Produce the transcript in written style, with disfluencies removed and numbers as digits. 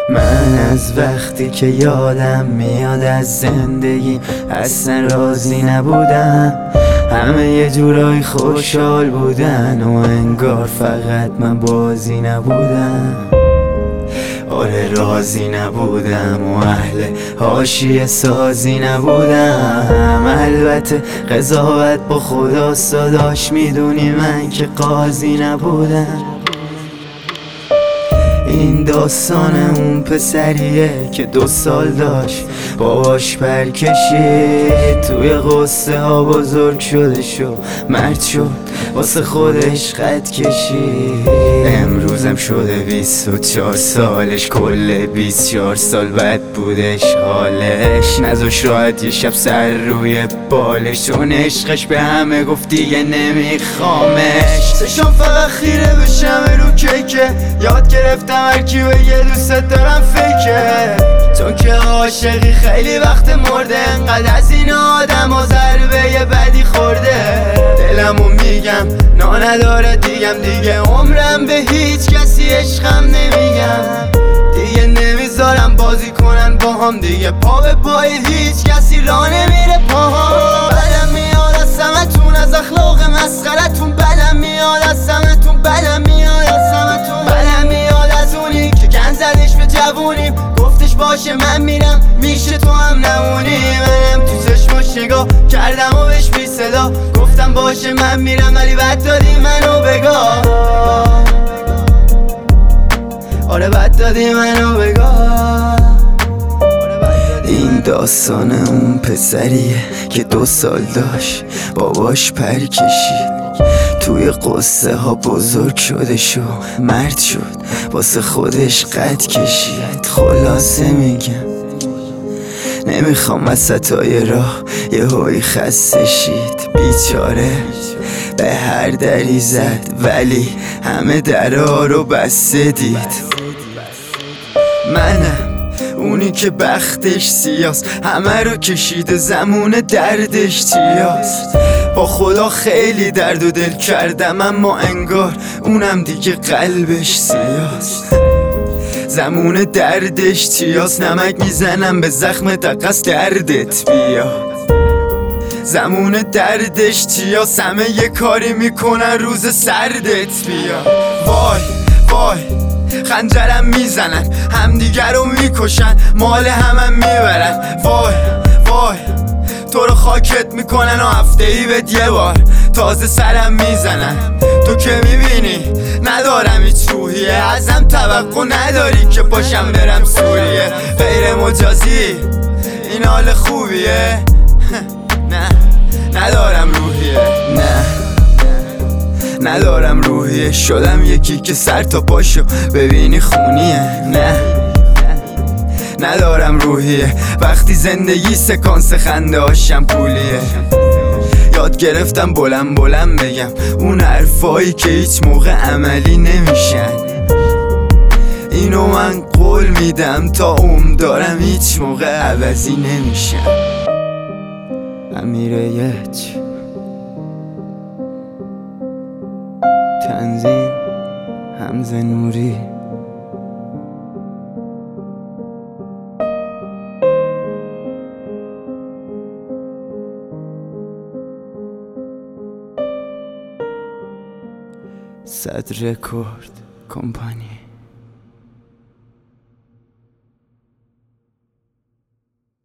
من از وقتی که یادم میاد از زندگی اصلا راضی نبودم. همه یه جورایی خوشحال بودن و انگار فقط من بازی نبودم. آره راضی نبودم و اهل حاشیه سازی نبودم. البته قضاوت با خدا داشت، میدونی من که قاضی نبودم. این داستان اون پسریه که 2 سال داشت باباش پرکشید، توی قصه ها بزرگ شده شو مرد شد واسه خودش خط کشید. امروزم شده 24 سالش، کل 24 سال بد بودش حالش. نذاش راحت یه شب سر روی بالش، چون عشقش به همه گفت دیگه نمیخوامش. چشم فقط خیره بشم رو کیکه، یاد گرفتم هرکی بگه دوست دارم فیکه. چون که عاشقی خیلی وقت مرده، انقدر از این آدم و ضربه بدی خورده. دلمو میگم نداره دیگه عمرم به هیچ کسی عشقم نمیگم. دیگه نمیذارم بازی کنن با هم، دیگه پا به پای هیچ کسی را نمیره پاها. بدم میاد از همتون، از اخلاق مسخرتون. بدم میاد از همتون، بدم میاد از همتون. بدم میاد از اونی که گن زدش به جوونیم، گفتش باشه من میرم میشه تو هم نمونی. منم تو چشماش نگاه کردم و بهش بی صدا گفتم باشه من میرم، ولی بد دادی منو بگاه. آره بد دادی منو بگاه. این داستان اون پسریه که 2 سال داشت باباش پر کشید، توی قصه ها بزرگ شده شو مرد شد واسه خودش قد کشید. خلاصه میگم نمیخوام وسطای راه یه هایی خسته شید. بیچاره به هر دری زد ولی همه درها رو بسته دید. منم اونی که بختش سیاست، همه رو کشیده زمون دردش چیاست. با خدا خیلی درد و دل کردم، اما انگار اونم دیگه قلبش سیاست. زمون دردش چیاست، نمک میزنم به زخم دقص دردت بیاد. زمون دردش چیاست، همه یه کاری میکنن روز سردت بیاد. وای وای خنجرم میزنن، همدیگر رو میکشن، مال همم میبرن. وای وای تو رو خاکت میکنن و هفته‌ای بهت یه بار تازه سرم میزنن. تو که میبینی ندارم هیچ روحیه، ازم توقع نداری که پاشم برم سوریه. غیر مجازی این حال خوبیه؟ نه ندارم روحیه، ندارم روحیه. شدم یکی که سر تا پاشو ببینی خونیه. ندارم روحیه. وقتی زندگی سکانس خنده هاشم پولیه. یاد گرفتم بلند بگم اون حرفایی که هیچ موقع عملی نمیشن. اینو من قول میدم تا دارم هیچ موقع عوضی نمیشن. امیریت تنظیم حمزه نوری. صد رکورد کمپانی.